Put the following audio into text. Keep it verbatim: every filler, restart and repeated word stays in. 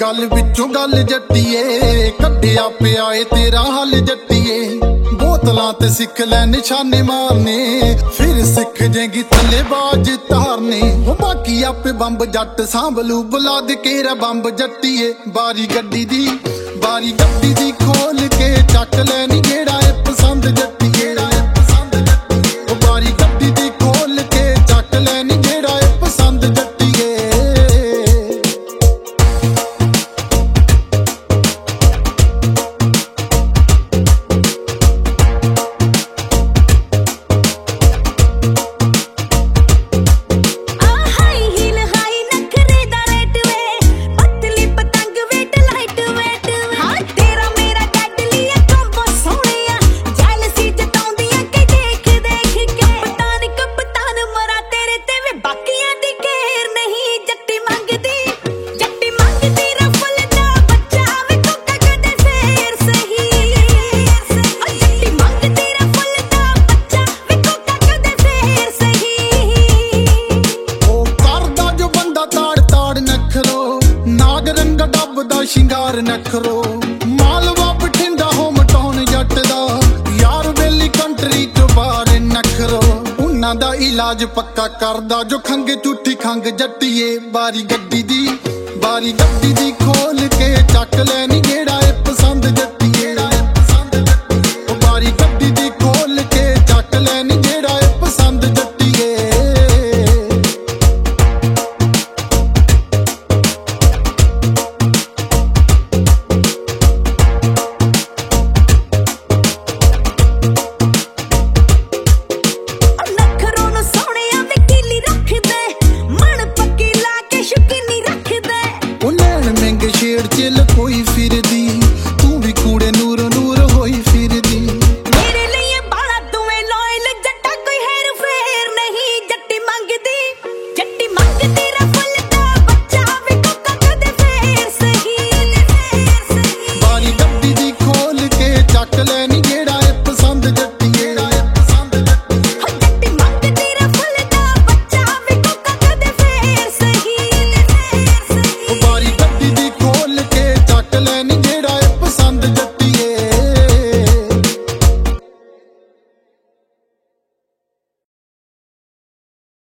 गल विचों गल जट्टीए कड्डिया पिया ए तेरा हल जट्टीए बोतलां ते सिख लै निशाने मारने फिर सिख जेगी थल्ले बाज तारने बाकी आपे बंब जट सांभलू बुला दे केरा बंब जट्टीए बारी गड्डी दी बारी गड्डी दी खोल के चक लैनी जेड़ा ए पसंद जट्टीए बारी गड्डी दी खोल के चक लैनी जेड़ा ए पसंद जट्टीए शिंगार नखरो मालवा बठिंडा होम टाउन जट दा यार वेली कंट्री तो बाहर नखरो उन्हां दा इलाज पक्का करदा जो खंग झूठी खंग जट्टीए बारी गड्डी दी बारी गड्डी दी खोल के चक लैनी जेड़ा ए पसंद जट्टीए बारी गड्डी दी खोल के चक लैनी जेड़ा ए पसंद जट्टीए शेर चिल कोई